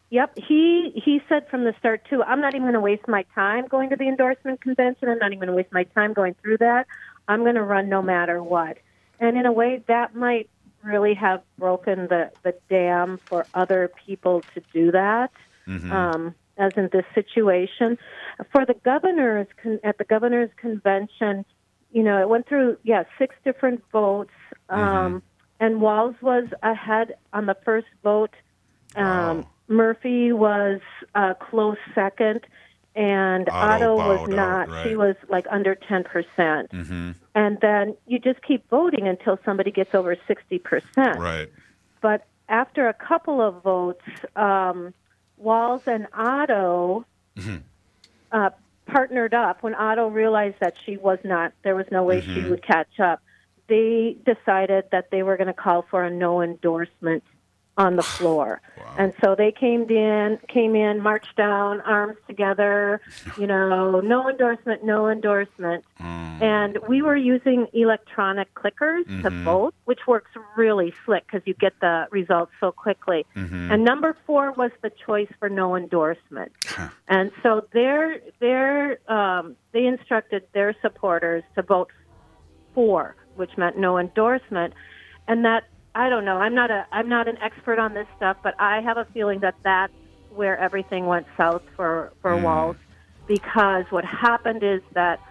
Yep, he he said from the start, too, I'm not even going to waste my time going to the endorsement convention. I'm not even going to waste my time going through that. I'm going to run no matter what. And in a way, that might really have broken the, the dam for other people to do that, mm-hmm. um, as in this situation. For the governors, con- at the governor's convention, you know, it went through, yeah, six different votes, um, mm-hmm. and Walz was ahead on the first vote. Um, wow. Murphy was a close second, and Otto, Otto was not. Out, right. She was like under ten percent. Mm-hmm. And then you just keep voting until somebody gets over sixty percent. Right. But after a couple of votes, um, Walz and Otto mm-hmm. uh, partnered up. When Otto realized that she was not, there was no way mm-hmm. she would catch up, they decided that they were going to call for a no endorsement on the floor. Wow. And so they came in, came in, marched down, arms together, you know, no endorsement, no endorsement. Mm. And we were using electronic clickers mm-hmm. to vote, which works really slick because you get the results so quickly. Mm-hmm. And number four was the choice for no endorsement. And so they're, they're, um, they instructed their supporters to vote for, which meant no endorsement. And that, I don't know. I'm not a. I'm not an expert on this stuff, but I have a feeling that that's where everything went south for for mm. Walz, because what happened is that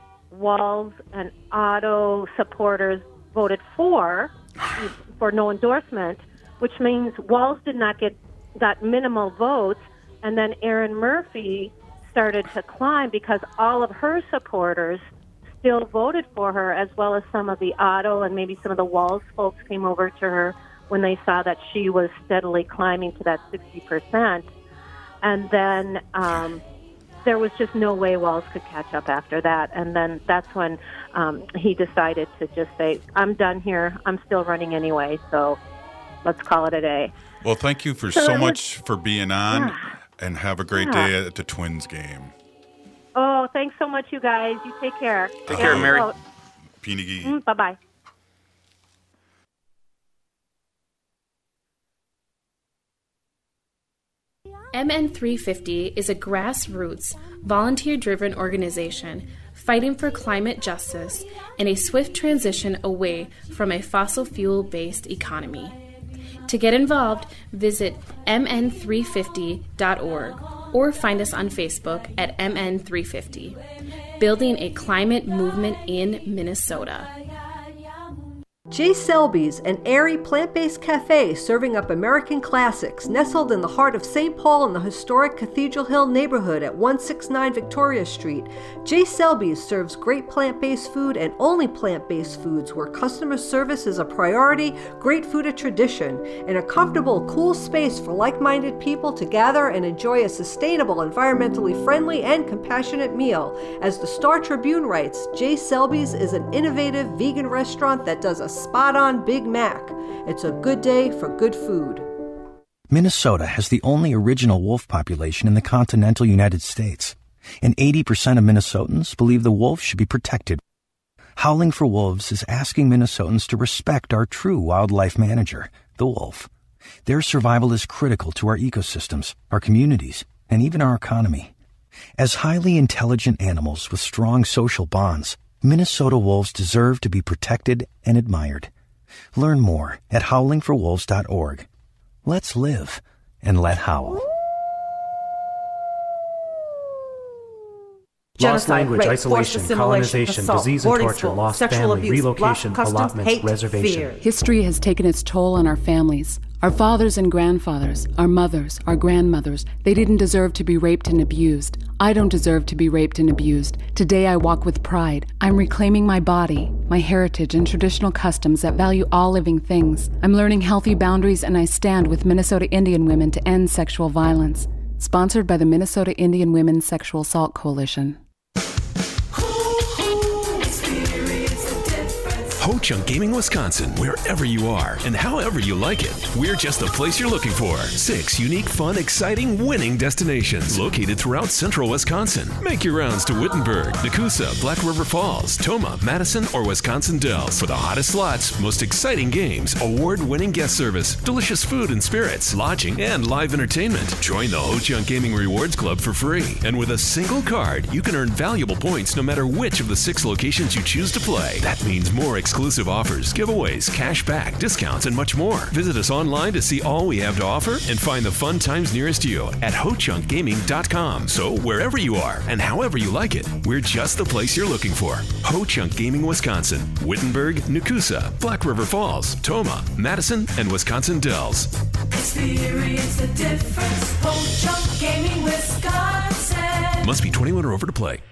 Walz and Otto supporters voted for for no endorsement, which means Walz did not get got minimal votes, and then Erin Murphy started to climb because all of her supporters still voted for her, as well as some of the Otto and maybe some of the Walz folks came over to her when they saw that she was steadily climbing to that sixty percent. And then um, there was just no way Walz could catch up after that. And then that's when um, he decided to just say, I'm done here. I'm still running anyway, so let's call it a day. Well, thank you for so, so much was, for being on, yeah. and have a great yeah. day at the Twins game. Oh, thanks so much, you guys. You take care. Take care, Mary. Pinigi. Mm, bye-bye. M N three fifty is a grassroots, volunteer-driven organization fighting for climate justice and a swift transition away from a fossil fuel-based economy. To get involved, visit m n three fifty dot org. or find us on Facebook at M N three fifty, building a climate movement in Minnesota. J. Selby's, an airy plant-based cafe serving up American classics, nestled in the heart of Saint Paul in the historic Cathedral Hill neighborhood at one sixty-nine Victoria Street. J. Selby's serves great plant-based food and only plant-based foods where customer service is a priority, great food a tradition, and a comfortable, cool space for like-minded people to gather and enjoy a sustainable, environmentally friendly, and compassionate meal. As the Star Tribune writes, J. Selby's is an innovative vegan restaurant that does a spot-on Big Mac. It's a good day for good food. Minnesota has the only original wolf population in the continental United States, and eighty percent of Minnesotans believe the wolf should be protected. Howling for Wolves is asking Minnesotans to respect our true wildlife manager, the wolf. Their survival is critical to our ecosystems, our communities, and even our economy. As highly intelligent animals with strong social bonds, Minnesota wolves deserve to be protected and admired. Learn more at howling for wolves dot org. Let's live and let howl. Lost language, rape, isolation, colonization, assault, disease and torture, school, lost family, abuse, relocation, customs, allotments, hate, reservation. Fear. History has taken its toll on our families. Our fathers and grandfathers, our mothers, our grandmothers, they didn't deserve to be raped and abused. I don't deserve to be raped and abused. Today I walk with pride. I'm reclaiming my body, my heritage, and traditional customs that value all living things. I'm learning healthy boundaries, and I stand with Minnesota Indian women to end sexual violence. Sponsored by the Minnesota Indian Women's Sexual Assault Coalition. Ho Chunk Gaming Wisconsin, wherever you are and however you like it. We're just the place you're looking for. Six unique, fun, exciting, winning destinations located throughout central Wisconsin. Make your rounds to Wittenberg, Nakusa, Black River Falls, Toma, Madison, or Wisconsin Dells for the hottest slots, most exciting games, award-winning guest service, delicious food and spirits, lodging, and live entertainment. Join the Ho Chunk Gaming Rewards Club for free. And with a single card, you can earn valuable points no matter which of the six locations you choose to play. That means more exclusive offers, giveaways, cash back, discounts, and much more. Visit us online to see all we have to offer and find the fun times nearest you at ho chunk gaming dot com. So wherever you are and however you like it, we're just the place you're looking for. Ho Chunk Gaming Wisconsin, Wittenberg, Nakusa, Black River Falls, Toma, Madison, and Wisconsin Dells. Experience the difference. Ho Chunk Gaming Wisconsin. Must be twenty-one or over to play.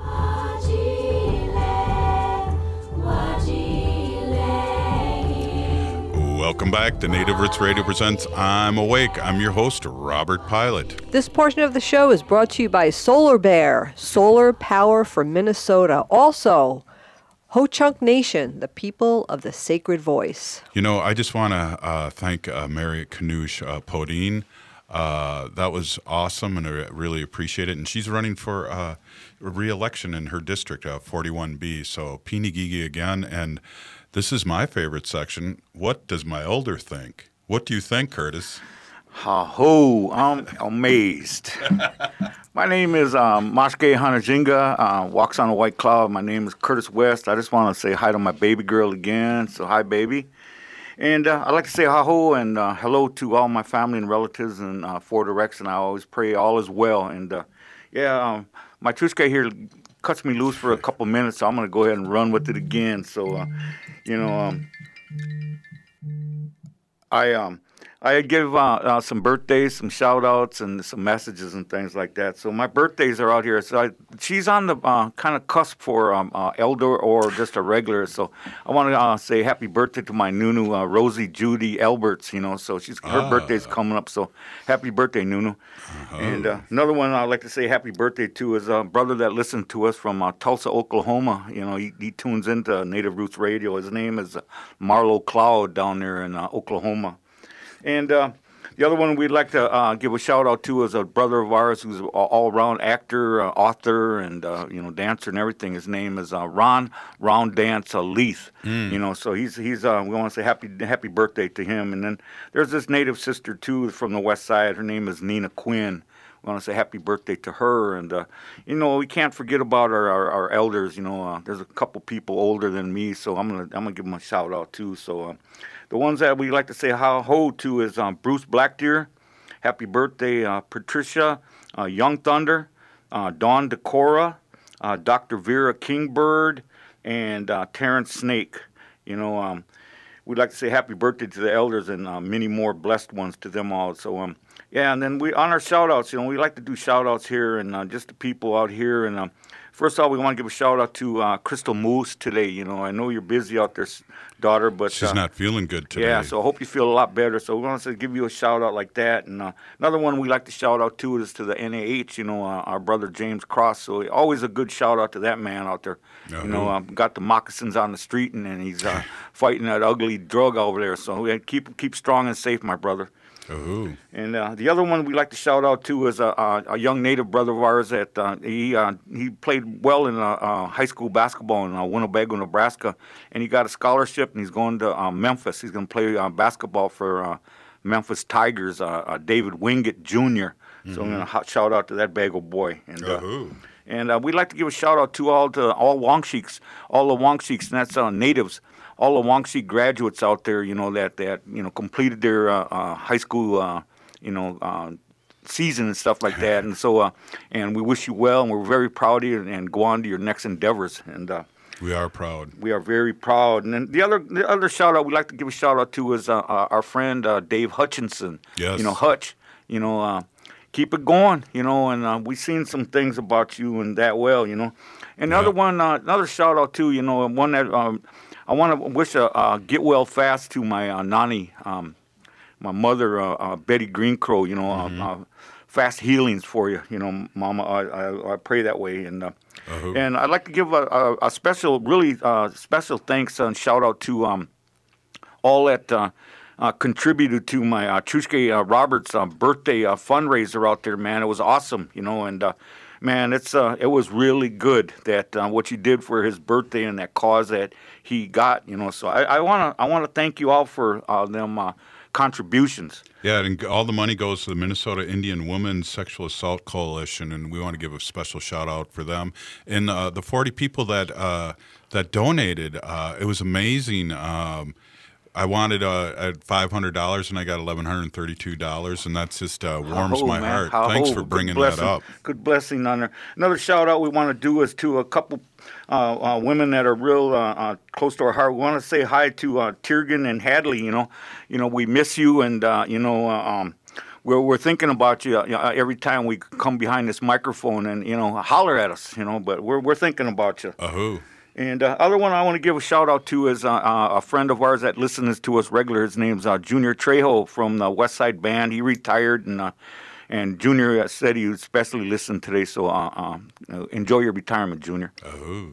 Welcome back to Native Roots Radio presents I'm Awake. I'm your host, Robert Pilot. This portion of the show is brought to you by Solar Bear, solar power for Minnesota. Also, Ho Chunk Nation, the people of the sacred voice. You know, I just want to uh, thank uh, Mary Kanoush uh, Podine. Uh, that was awesome, and I really appreciate it. And she's running for uh, re-election in her district, uh, forty-one B. So, Peeny Gigi again, and this is my favorite section. What does my elder think? What do you think, Curtis? Ha-ho, I'm amazed. My name is um, Mashke Hanajinga, uh, walks on a white cloud. My name is Curtis West. I just want to say hi to my baby girl again. So hi, baby. And uh, I'd like to say ha-ho and uh, hello to all my family and relatives in uh, Fort Erex, and I always pray all is well. And uh, yeah, um, my Tushka here cuts me loose for a couple minutes, so I'm going to go ahead and run with it again. So, uh, you know, um, I um, I give uh, uh, some birthdays, some shout-outs, and some messages and things like that. So my birthdays are out here. So I, she's on the uh, kind of cusp for um, uh, elder or just a regular. So I want to uh, say happy birthday to my Nunu, uh, Rosie Judy Alberts, you know. So she's her Ah. birthday's coming up. So happy birthday, Nunu. Uh-huh. And uh, another one I'd like to say happy birthday to is a brother that listened to us from uh, Tulsa, Oklahoma. You know, he, he tunes into Native Roots Radio. His name is uh, Marlo Cloud down there in uh, Oklahoma. And uh, the other one we'd like to uh, give a shout out to is a brother of ours who's an all-around actor, uh, author, and uh, you know, dancer and everything. His name is uh, Ron Round Dance uh, Leith. Mm. You know, so he's he's uh, we want to say happy happy birthday to him. And then there's this native sister too from the west side. Her name is Nina Quinn. We want to say happy birthday to her. And uh, you know, we can't forget about our our, our elders. You know, uh, there's a couple people older than me, so I'm gonna I'm gonna give them a shout out too. So. Uh, The ones that we like to say how-ho to is um, Bruce Blackdeer. Happy birthday, uh, Patricia, uh, Young Thunder, uh, Dawn Decora, uh, Doctor Vera Kingbird, and uh, Terrence Snake. You know, um, we'd like to say happy birthday to the elders and uh, many more blessed ones to them all. So, um, yeah, and then we on our shout-outs, you know, we like to do shout-outs here and uh, just the people out here. And um, first of all, we want to give a shout-out to uh, Crystal Moose today. You know, I know you're busy out there, daughter, but She's uh, not feeling good today. yeah, so I hope you feel a lot better. So we want to give you a shout out like that. And uh, another one we like to shout out to is to the N A H. You know, uh, our brother James Cross. So always a good shout out to that man out there. Uh-huh. You know, um, got the moccasins on the street, and, and he's uh, fighting that ugly drug over there. So we keep keep strong and safe, my brother. Oh. And uh, the other one we like to shout out to is a, a, a young native brother of ours that uh, he uh, he played well in uh, uh, high school basketball in uh, Winnebago, Nebraska, and he got a scholarship and he's going to uh, Memphis. He's going to play uh, basketball for uh, Memphis Tigers. Uh, uh, David Wingett Junior So Mm-hmm. I'm going to shout out to that bagel boy. And uh, Oh. and uh, we'd like to give a shout out to all to all Wongshiks, all the Wongshiks, and that's uh, natives. All the Wongshik graduates out there, you know, that, that you know, completed their uh, uh, high school, uh, you know, uh, season and stuff like that. And so, uh, and we wish you well, and we're very proud of you, and, and go on to your next endeavors. And uh, We are proud. we are very proud. And then the other the other shout out we'd like to give a shout out to is uh, uh, our friend uh, Dave Hutchinson. Yes. You know, Hutch. You know, uh, keep it going. You know, and uh, we've seen some things about you and that well. You know, and the Yeah. other one, uh, another shout out too. You know, one that. Um, I want to wish a uh, get well fast to my uh, nanny, um, my mother, uh, uh, Betty Greencrow. You know, Mm-hmm. uh, uh, fast healings for you, you know, Mama. I, I, I pray that way. And uh, Uh-huh. and I'd like to give a, a, a special, really uh, special thanks and shout out to um, all that uh, uh, contributed to my uh, Chushke uh, Roberts uh, birthday uh, fundraiser out there, man. It was awesome, you know, and uh, man, it's uh, it was really good that uh, what you did for his birthday and that cause that he got, you know. So I want to I want to thank you all for uh, them uh, contributions. Yeah, and all the money goes to the Minnesota Indian Women's Sexual Assault Coalition, and we want to give a special shout out for them. And uh, the forty people that uh, that donated, uh, it was amazing. Um, I wanted uh, at five hundred dollars, and I got eleven hundred thirty-two dollars, and that just uh, warms Oh, my man. heart. How- Thanks oh, for good bringing that blessing. up. Good blessing on there. Another shout out we want to do is to a couple uh, uh, women that are real uh, uh, close to our heart. We want to say hi to uh, Tiergan and Hadley. You know, you know we miss you, and uh, you know. Uh, um, We're, we're thinking about you, uh, you know, every time we come behind this microphone and, you know, holler at us, you know, but we're we're thinking about you. Uh-huh. And uh, other one I want to give a shout out to is uh, uh, a friend of ours that listens to us regular. His name's uh, Junior Trejo from the West Side Band. He retired, and uh, and Junior uh, said he would especially listen today. So uh, uh, enjoy your retirement, Junior. Oh.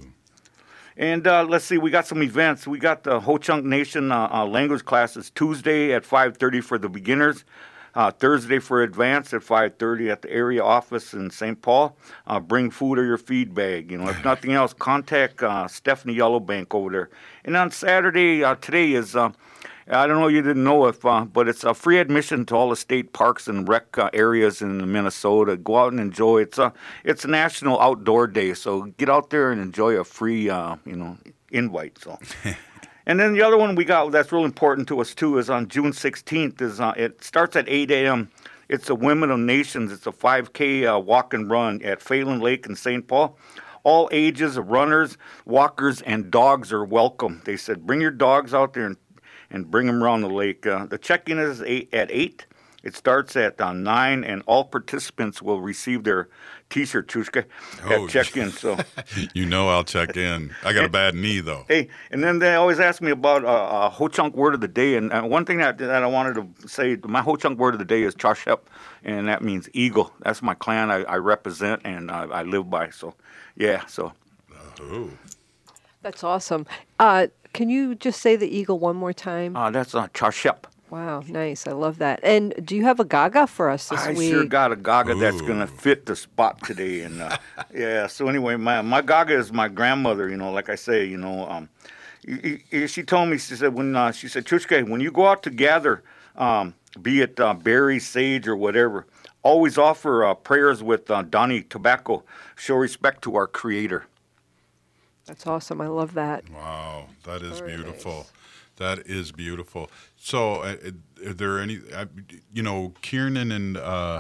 And uh, let's see, we got some events. We got the Ho Chunk Nation uh, uh, language classes Tuesday at five thirty for the beginners. Uh, Thursday for advanced at five thirty at the area office in Saint Paul. Uh, bring food or your feed bag. You know, if nothing else, contact uh, Stephanie Yellowbank over there. And on Saturday, uh, today is, uh, I don't know, you didn't know if, uh, but it's a free admission to all the state parks and rec uh, areas in Minnesota. Go out and enjoy. It's a, it's a National Outdoor Day, so get out there and enjoy a free, uh, you know, invite. So. And then the other one we got that's real important to us, too, is on June sixteenth. Is uh, It starts at eight a.m. It's a Women of Nations. It's a five K uh, walk and run at Phelan Lake in Saint Paul. All ages of runners, walkers, and dogs are welcome. They said bring your dogs out there and, and bring them around the lake. Uh, the check-in is eight, at eight. It starts at uh, nine, and all participants will receive their T-shirt, Chushka, Oh, at check-in. So. You know I'll check in. I got a bad knee, though. Hey, and then they always ask me about uh, uh, Ho Chunk word of the day, and uh, one thing that, that I wanted to say, my Ho Chunk word of the day is Chashep, and that means eagle. That's my clan I, I represent and I, I live by. So, yeah, so. Oh. That's awesome. Uh, can you just say the eagle one more time? Uh, that's uh, Chashep. Wow, nice. I love that. And do you have a Gaga for us this I week? sure got a Gaga that's going to fit the spot today. And uh, yeah, so anyway, my my Gaga is my grandmother, you know, like I say, you know. Um, y- y- she told me, she said, when uh, she said, Chushke, when you go out to gather, um, be it uh, berries, sage, or whatever, always offer uh, prayers with uh, Donnie tobacco. Show respect to our Creator. That's awesome. I love that. Wow, that is Very beautiful. nice. That is beautiful. So, uh, are there any, uh, you know, Kiernan and uh,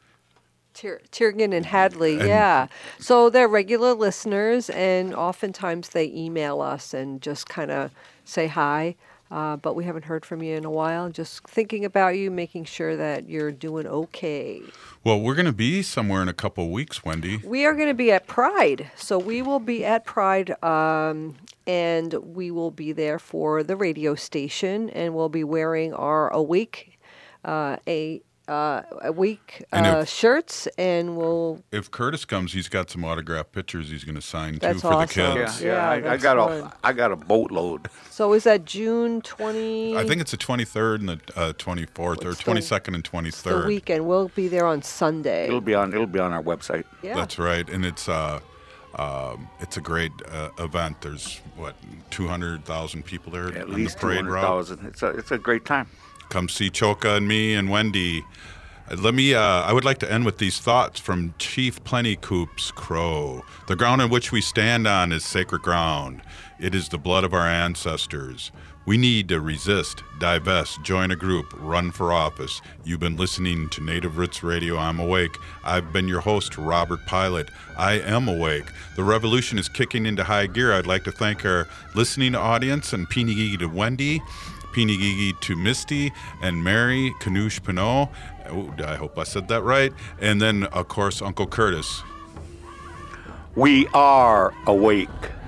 Tier- Tiergan and Hadley, And- yeah. So they're regular listeners, and oftentimes they email us and just kind of say hi. Uh, but we haven't heard from you in a while. Just thinking about you, making sure that you're doing okay. well, we're going to be somewhere in a couple weeks, Wendy. We are going to be at Pride. So we will be at Pride, um, and we will be there for the radio station, and we'll be wearing our Awake, uh, a uh, Awake And uh, if- shirts, and we'll. If Curtis comes, he's got some autographed pictures he's going to sign too That's for awesome. the kids. Yeah, yeah, I, I that's got fun. a I got a boatload. So is that June twentieth? I think it's the twenty-third and the uh, twenty-fourth, or It's the- twenty-second and the twenty-third. weekend. We'll be there on Sunday. It'll be on it'll be on our website. Yeah. That's right, and it's uh, um, it's a great uh, event. There's what two hundred thousand people there At on least the two parade hundred route. thousand. It's a it's a great time. Come see Choka and me and Wendy. Uh, Let me. Uh, I would like to end with these thoughts from Chief Plentycoop's Crow. The ground on which we stand on is sacred ground. It is the blood of our ancestors. We need to resist, divest, join a group, run for office. You've been listening to Native Roots Radio. I'm Awake. I've been your host, Robert Pilot. I am awake. The revolution is kicking into high gear. I'd like to thank our listening audience and Pinigigi to Wendy, Pinigigi to Misty, and Mary Canouche Pinot. Oh, I hope I said that right. And then, of course, Uncle Curtis. We are awake.